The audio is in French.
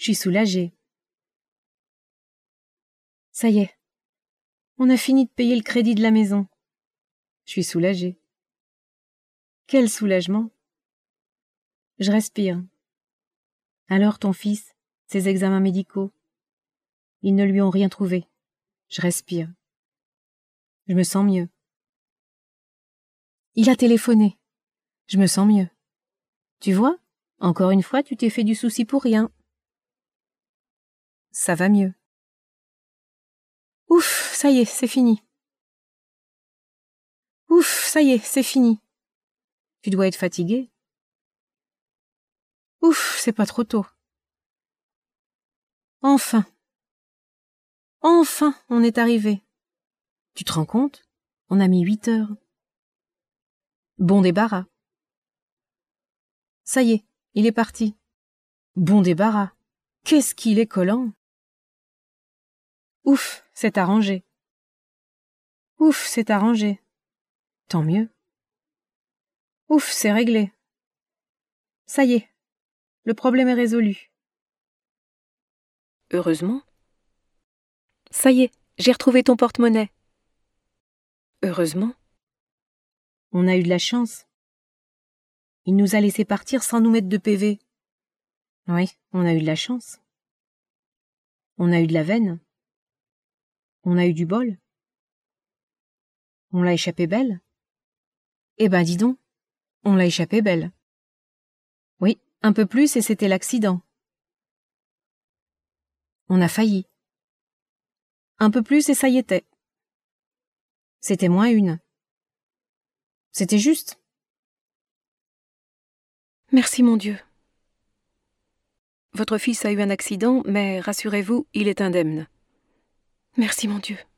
Je suis soulagée. Ça y est, on a fini de payer le crédit de la maison. Je suis soulagée. Quel soulagement! Je respire. Alors ton fils, ses examens médicaux, ils ne lui ont rien trouvé. Je respire. Je me sens mieux. Il a téléphoné. Je me sens mieux. Tu vois, encore une fois, tu t'es fait du souci pour rien. Ça va mieux. Ouf, ça y est, c'est fini. Ouf, ça y est, c'est fini. Tu dois être fatigué. Ouf, c'est pas trop tôt. Enfin. Enfin, on est arrivé. Tu te rends compte? On a mis 8 heures. Bon débarras. Ça y est, il est parti. Bon débarras. Qu'est-ce qu'il est collant! Ouf, c'est arrangé. Ouf, c'est arrangé. Tant mieux. Ouf, c'est réglé. Ça y est, le problème est résolu. Heureusement. Ça y est, j'ai retrouvé ton porte-monnaie. Heureusement. On a eu de la chance. Il nous a laissé partir sans nous mettre de PV. Oui, on a eu de la chance. On a eu de la veine. On a eu du bol. On l'a échappé belle. Eh ben dis donc, on l'a échappé belle. Oui, un peu plus et c'était l'accident. On a failli. Un peu plus et ça y était. C'était moins une. C'était juste. Merci mon Dieu. Votre fils a eu un accident, mais rassurez-vous, il est indemne. Merci mon Dieu.